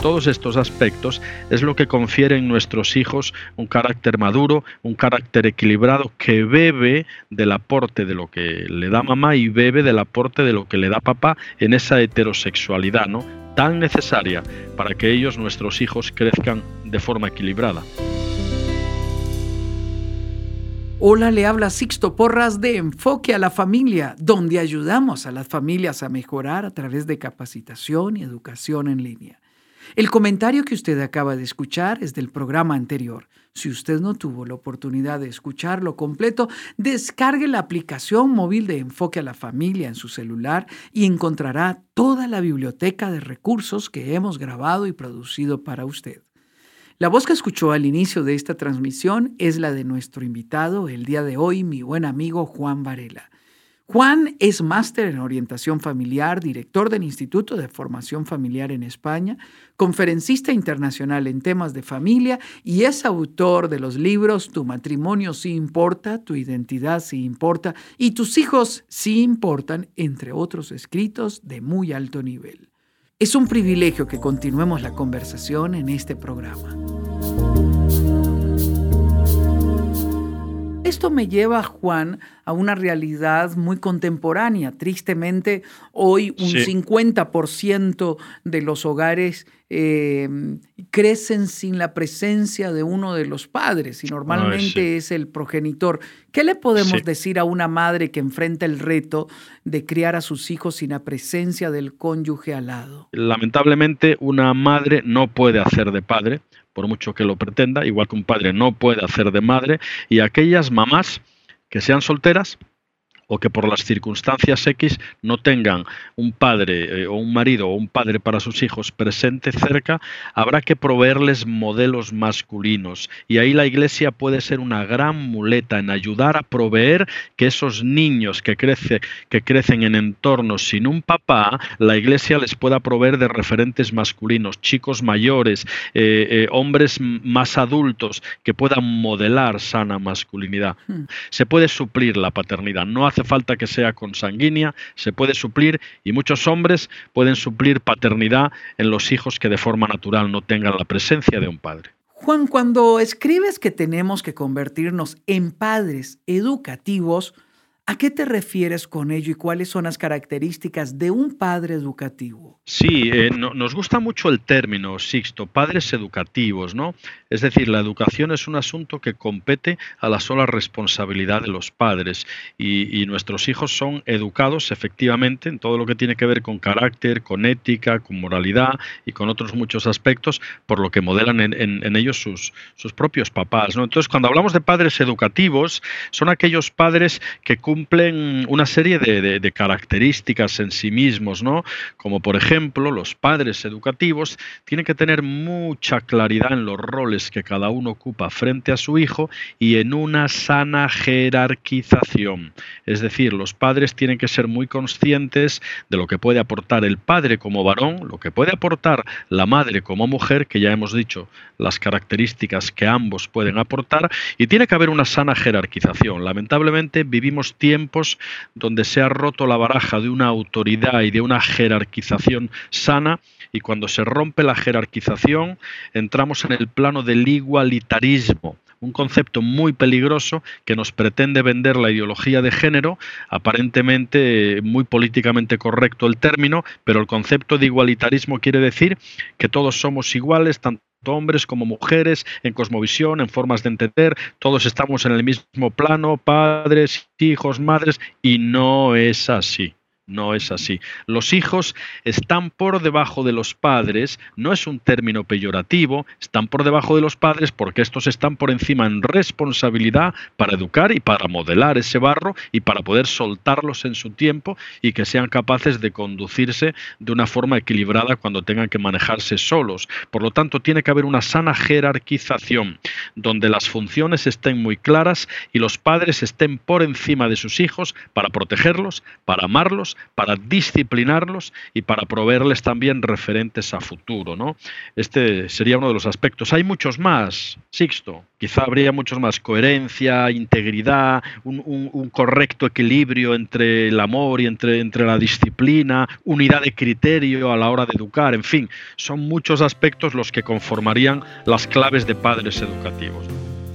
todos estos aspectos es lo que confiere en nuestros hijos un carácter maduro, un carácter equilibrado que bebe del aporte de lo que le da mamá y bebe del aporte de lo que le da papá en esa heterosexualidad, ¿no?, tan necesaria para que ellos, nuestros hijos, crezcan de forma equilibrada. Hola, le habla Sixto Porras de Enfoque a la Familia, donde ayudamos a las familias a mejorar a través de capacitación y educación en línea. El comentario que usted acaba de escuchar es del programa anterior. Si usted no tuvo la oportunidad de escucharlo completo, descargue la aplicación móvil de Enfoque a la Familia en su celular y encontrará toda la biblioteca de recursos que hemos grabado y producido para usted. La voz que escuchó al inicio de esta transmisión es la de nuestro invitado el día de hoy, mi buen amigo Juan Varela. Juan es máster en orientación familiar, director del Instituto de Formación Familiar en España, conferencista internacional en temas de familia y es autor de los libros Tu matrimonio sí importa, Tu identidad sí importa y Tus hijos sí importan, entre otros escritos de muy alto nivel. Es un privilegio que continuemos la conversación en este programa. Esto me lleva, Juan, a una realidad muy contemporánea. Tristemente, hoy un 50% de los hogares crecen sin la presencia de uno de los padres y normalmente es el progenitor. ¿Qué le podemos decir a una madre que enfrenta el reto de criar a sus hijos sin la presencia del cónyuge al lado? Lamentablemente, una madre no puede hacer de padre, por mucho que lo pretenda, igual que un padre no puede hacer de madre, y aquellas mamás que sean solteras o que por las circunstancias X no tengan un padre o un marido o un padre para sus hijos presente cerca, habrá que proveerles modelos masculinos. Y ahí la Iglesia puede ser una gran muleta en ayudar a proveer que esos niños que crecen en entornos sin un papá, la Iglesia les pueda proveer de referentes masculinos, chicos mayores, hombres más adultos que puedan modelar sana masculinidad. Se puede suplir la paternidad, no hace falta que sea consanguínea, se puede suplir y muchos hombres pueden suplir paternidad en los hijos que de forma natural no tengan la presencia de un padre. Juan, cuando escribes que tenemos que convertirnos en padres educativos, ¿a qué te refieres con ello y cuáles son las características de un padre educativo? Sí, nos gusta mucho el término, Sixto, padres educativos, ¿no? Es decir, la educación es un asunto que compete a la sola responsabilidad de los padres y nuestros hijos son educados efectivamente en todo lo que tiene que ver con carácter, con ética, con moralidad y con otros muchos aspectos por lo que modelan en ellos sus propios papás, ¿no? Entonces, cuando hablamos de padres educativos, son aquellos padres que cumplen una serie de características en sí mismos, ¿no? Como por ejemplo, los padres educativos tienen que tener mucha claridad en los roles que cada uno ocupa frente a su hijo y en una sana jerarquización. Es decir, los padres tienen que ser muy conscientes de lo que puede aportar el padre como varón, lo que puede aportar la madre como mujer, que ya hemos dicho las características que ambos pueden aportar, y tiene que haber una sana jerarquización. Lamentablemente vivimos tiempos donde se ha roto la baraja de una autoridad y de una jerarquización sana, y cuando se rompe la jerarquización entramos en el plano del igualitarismo, un concepto muy peligroso que nos pretende vender la ideología de género, aparentemente muy políticamente correcto el término, pero el concepto de igualitarismo quiere decir que todos somos iguales, tanto hombres como mujeres, en cosmovisión, en formas de entender, todos estamos en el mismo plano, padres, hijos, madres, y no es así. No es así. Los hijos están por debajo de los padres, no es un término peyorativo, están por debajo de los padres porque estos están por encima en responsabilidad para educar y para modelar ese barro y para poder soltarlos en su tiempo y que sean capaces de conducirse de una forma equilibrada cuando tengan que manejarse solos. Por lo tanto, tiene que haber una sana jerarquización donde las funciones estén muy claras y los padres estén por encima de sus hijos para protegerlos, para amarlos, hijos, para disciplinarlos y para proveerles también referentes a futuro, ¿no? Este sería uno de los aspectos. Hay muchos más, Sixto. Quizá habría muchos más. Coherencia, integridad, un correcto equilibrio entre el amor y entre la disciplina, unidad de criterio a la hora de educar, en fin, son muchos aspectos los que conformarían las claves de padres educativos.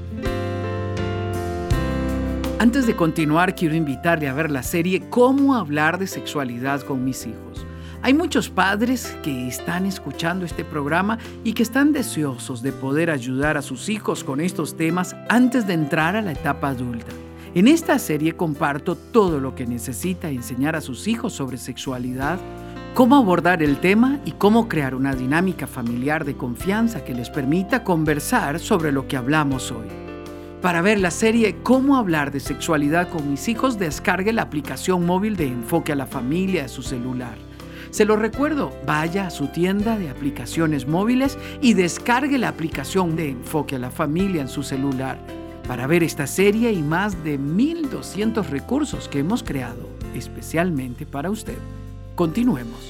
Antes de continuar, quiero invitarle a ver la serie Cómo hablar de sexualidad con mis hijos. Hay muchos padres que están escuchando este programa y que están deseosos de poder ayudar a sus hijos con estos temas antes de entrar a la etapa adulta. En esta serie comparto todo lo que necesita enseñar a sus hijos sobre sexualidad, cómo abordar el tema y cómo crear una dinámica familiar de confianza que les permita conversar sobre lo que hablamos hoy. Para ver la serie Cómo hablar de sexualidad con mis hijos, descargue la aplicación móvil de Enfoque a la Familia de su celular. Se lo recuerdo, vaya a su tienda de aplicaciones móviles y descargue la aplicación de Enfoque a la Familia en su celular para ver esta serie y más de 1,200 recursos que hemos creado especialmente para usted. Continuemos.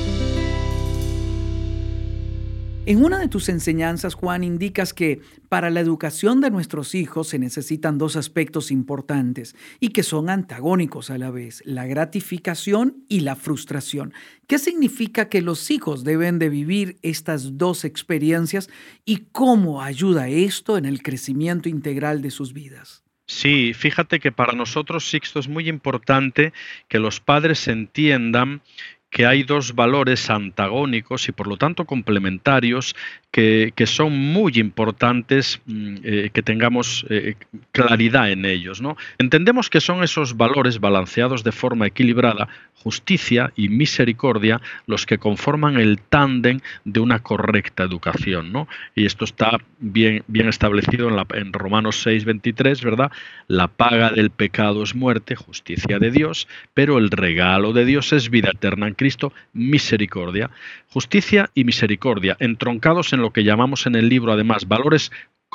En una de tus enseñanzas, Juan, indicas que para la educación de nuestros hijos se necesitan dos aspectos importantes y que son antagónicos a la vez, la gratificación y la frustración. ¿Qué significa que los hijos deben de vivir estas dos experiencias y cómo ayuda esto en el crecimiento integral de sus vidas? Sí, fíjate que para nosotros, Sixto, es muy importante que los padres entiendan que hay dos valores antagónicos y por lo tanto complementarios que son muy importantes que tengamos claridad en ellos, ¿no? Entendemos que son esos valores balanceados de forma equilibrada, justicia y misericordia, los que conforman el tándem de una correcta educación, ¿no? Y esto está bien establecido en Romanos 6:23, ¿verdad? La paga del pecado es muerte, justicia de Dios, pero el regalo de Dios es vida eterna en Cristo, misericordia. Justicia y misericordia, entroncados en lo que llamamos en el libro, además, valores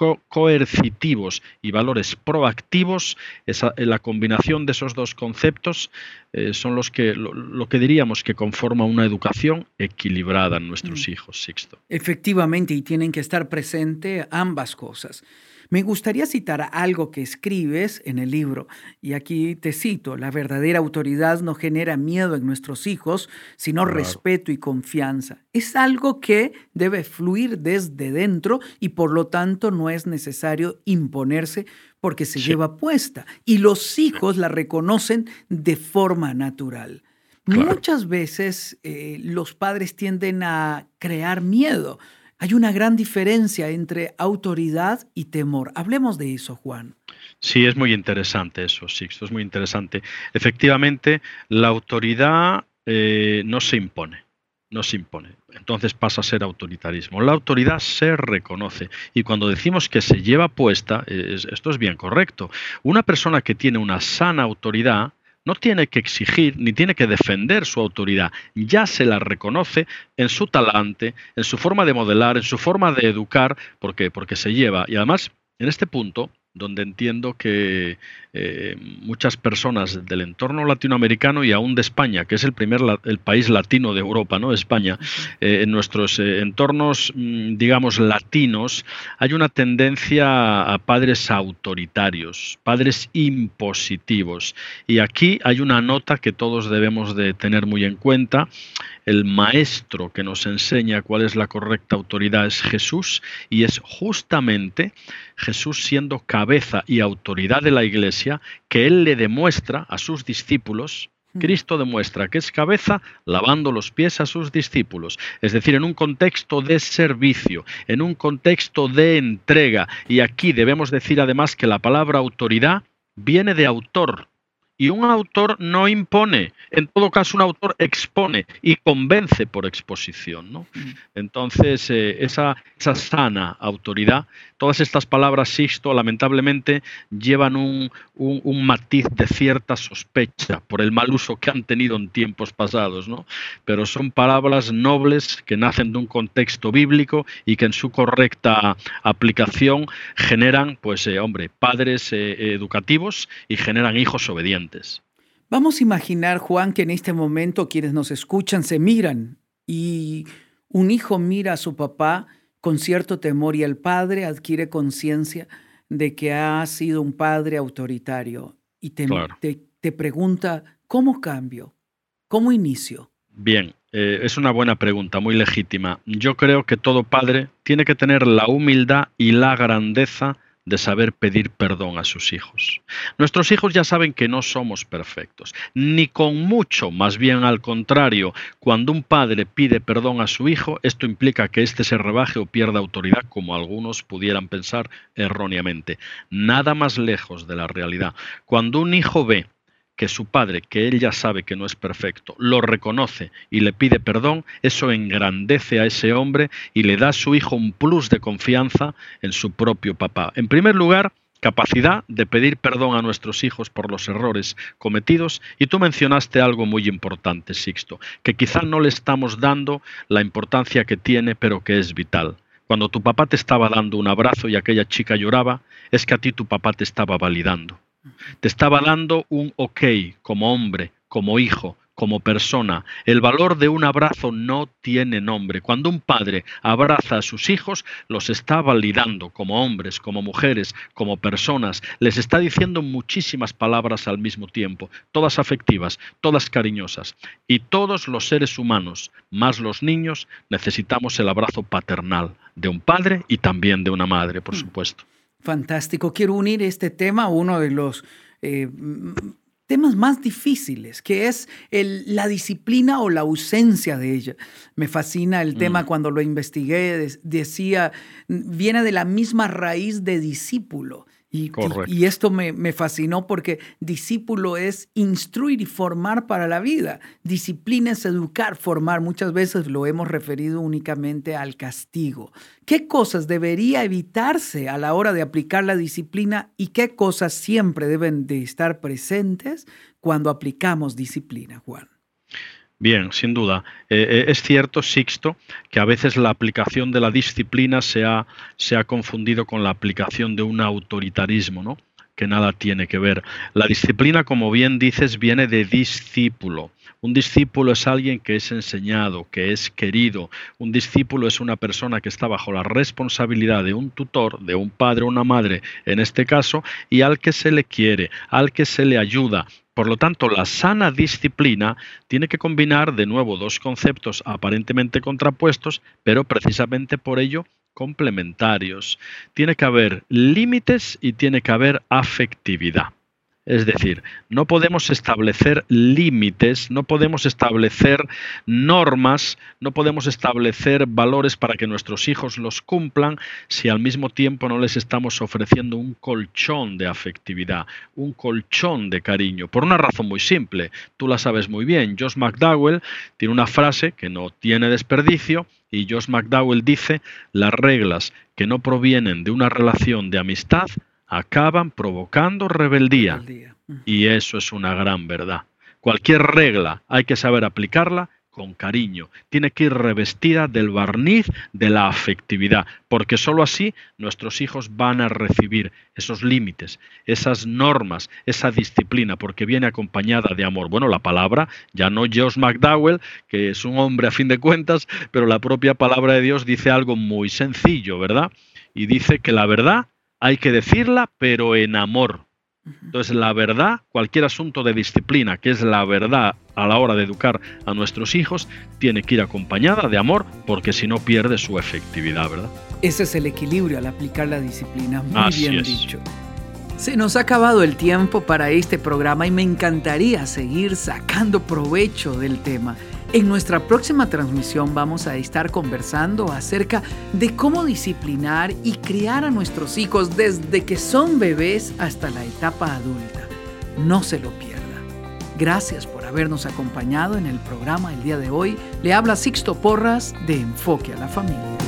coercitivos y valores proactivos. La combinación de esos dos conceptos son lo que diríamos que conforma una educación equilibrada en nuestros hijos, Sixto. Efectivamente, y tienen que estar presentes ambas cosas. Me gustaría citar algo que escribes en el libro, y aquí te cito: la verdadera autoridad no genera miedo en nuestros hijos, sino respeto y confianza. Es algo que debe fluir desde dentro y por lo tanto no es necesario imponerse porque se lleva puesta, y los hijos la reconocen de forma natural. Claro. Muchas veces los padres tienden a crear miedo. Hay una gran diferencia entre autoridad y temor. Hablemos de eso, Juan. Sí, es muy interesante eso, Sixto, es muy interesante. Efectivamente, la autoridad no se impone. No se impone. Entonces pasa a ser autoritarismo. La autoridad se reconoce. Y cuando decimos que se lleva puesta, esto es bien correcto. Una persona que tiene una sana autoridad no tiene que exigir ni tiene que defender su autoridad, ya se la reconoce en su talante, en su forma de modelar, en su forma de educar, porque se lleva. Y además, en este punto, donde entiendo que muchas personas del entorno latinoamericano y aún de España, que es el país latino de Europa, ¿no? España, en nuestros entornos, digamos, latinos, hay una tendencia a padres autoritarios, padres impositivos. Y aquí hay una nota que todos debemos de tener muy en cuenta. El maestro que nos enseña cuál es la correcta autoridad es Jesús, y es justamente Jesús, siendo cabeza y autoridad de la Iglesia, que Él le demuestra a sus discípulos. Cristo demuestra que es cabeza lavando los pies a sus discípulos, es decir, en un contexto de servicio, en un contexto de entrega. Y aquí debemos decir además que la palabra autoridad viene de autor. Y un autor no impone, en todo caso un autor expone y convence por exposición, ¿no? Entonces, esa sana autoridad, todas estas palabras, Sixto, lamentablemente llevan un matiz de cierta sospecha por el mal uso que han tenido en tiempos pasados, ¿no? Pero son palabras nobles que nacen de un contexto bíblico y que en su correcta aplicación generan, padres educativos y generan hijos obedientes. Vamos a imaginar, Juan, que en este momento quienes nos escuchan se miran y un hijo mira a su papá con cierto temor y el padre adquiere conciencia de que ha sido un padre autoritario y Claro. te pregunta, ¿cómo cambio? ¿Cómo inicio? Bien, es una buena pregunta, muy legítima. Yo creo que todo padre tiene que tener la humildad y la grandeza de saber pedir perdón a sus hijos. Nuestros hijos ya saben que no somos perfectos, ni con mucho, más bien al contrario. Cuando un padre pide perdón a su hijo, esto implica que éste se rebaje o pierda autoridad, como algunos pudieran pensar erróneamente. Nada más lejos de la realidad. Cuando un hijo ve que su padre, que él ya sabe que no es perfecto, lo reconoce y le pide perdón, eso engrandece a ese hombre y le da a su hijo un plus de confianza en su propio papá. En primer lugar, capacidad de pedir perdón a nuestros hijos por los errores cometidos. Y tú mencionaste algo muy importante, Sixto, que quizá no le estamos dando la importancia que tiene, pero que es vital. Cuando tu papá te estaba dando un abrazo y aquella chica lloraba, es que a ti tu papá te estaba validando. Te estaba dando un ok como hombre, como hijo, como persona. El valor de un abrazo no tiene nombre. Cuando un padre abraza a sus hijos, los está validando como hombres, como mujeres, como personas. Les está diciendo muchísimas palabras al mismo tiempo, todas afectivas, todas cariñosas. Y todos los seres humanos, más los niños, necesitamos el abrazo paternal de un padre y también de una madre, por supuesto. Fantástico. Quiero unir este tema a uno de los temas más difíciles, que es la disciplina o la ausencia de ella. Me fascina el tema cuando lo investigué, decía, viene de la misma raíz de discípulo. Y esto me fascinó porque discípulo es instruir y formar para la vida. Disciplina es educar, formar. Muchas veces lo hemos referido únicamente al castigo. ¿Qué cosas debería evitarse a la hora de aplicar la disciplina y qué cosas siempre deben de estar presentes cuando aplicamos disciplina, Juan? Bien, sin duda. Es cierto, Sixto, que a veces la aplicación de la disciplina se ha confundido con la aplicación de un autoritarismo, ¿no? Que nada tiene que ver. La disciplina, como bien dices, viene de discípulo. Un discípulo es alguien que es enseñado, que es querido. Un discípulo es una persona que está bajo la responsabilidad de un tutor, de un padre o una madre, en este caso, y al que se le quiere, al que se le ayuda. Por lo tanto, la sana disciplina tiene que combinar de nuevo dos conceptos aparentemente contrapuestos, pero precisamente por ello complementarios. Tiene que haber límites y tiene que haber afectividad. Es decir, no podemos establecer límites, no podemos establecer normas, no podemos establecer valores para que nuestros hijos los cumplan si al mismo tiempo no les estamos ofreciendo un colchón de afectividad, un colchón de cariño. Por una razón muy simple, tú la sabes muy bien. Josh McDowell tiene una frase que no tiene desperdicio y Josh McDowell dice: las reglas que no provienen de una relación de amistad acaban provocando rebeldía. Y eso es una gran verdad. Cualquier regla hay que saber aplicarla con cariño. Tiene que ir revestida del barniz de la afectividad, porque sólo así nuestros hijos van a recibir esos límites, esas normas, esa disciplina, porque viene acompañada de amor. Bueno, la palabra, ya no Josh McDowell, que es un hombre a fin de cuentas, pero la propia palabra de Dios dice algo muy sencillo, ¿verdad? Y dice que la verdad hay que decirla, pero en amor. Entonces, la verdad, cualquier asunto de disciplina, que es la verdad a la hora de educar a nuestros hijos, tiene que ir acompañada de amor, porque si no pierde su efectividad, ¿verdad? Ese es el equilibrio al aplicar la disciplina. Muy Así bien es. dicho. Se nos ha acabado el tiempo para este programa y me encantaría seguir sacando provecho del tema. En nuestra próxima transmisión vamos a estar conversando acerca de cómo disciplinar y criar a nuestros hijos desde que son bebés hasta la etapa adulta. No se lo pierda. Gracias por habernos acompañado en el programa el día de hoy. Le habla Sixto Porras de Enfoque a la Familia.